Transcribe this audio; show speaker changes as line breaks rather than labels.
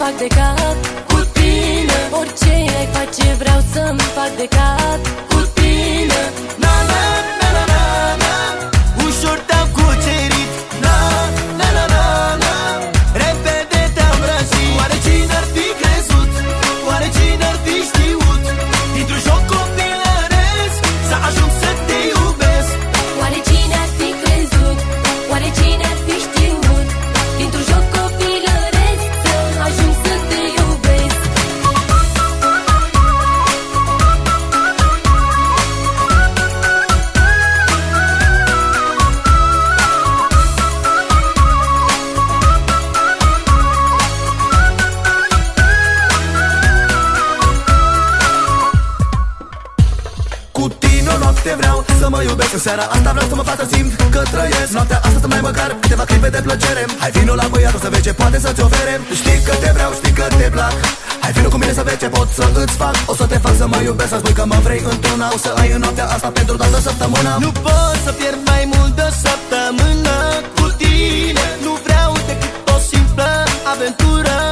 fac de cap cu tine. Orice ai face vreau să-mi fac de cap cu tine.
Na, na, na, na, na, na. Ușor te-am cucerit. Na, na, na, na, na. Repede te-am răzit. Oare cine ar fi crezut? Oare cine ar fi știut? Dintr-un joc copilăresc să ajung să te iubesc.
Oare cine ar fi crezut? Oare cine ar fi știut? Dintr-un joc copilăresc să ajung să te iubesc.
Cu tine o noapte vreau să mă iubesc. În seara asta vreau să mă fac să simt că trăiesc. Noaptea asta să mai măcar câteva clipe de plăcere. Hai vino la băiatul să vezi ce poate să-ți ofere. Știi că te vreau, știi că te plac. Hai vino cu mine să vezi ce pot să îți fac. O să te fac să mă iubesc, să spui că mă vrei într-una. O să ai în noaptea asta pentru toată săptămâna. Nu pot să pierd mai mult de o săptămână cu tine. Nu vreau decât o simplă aventură.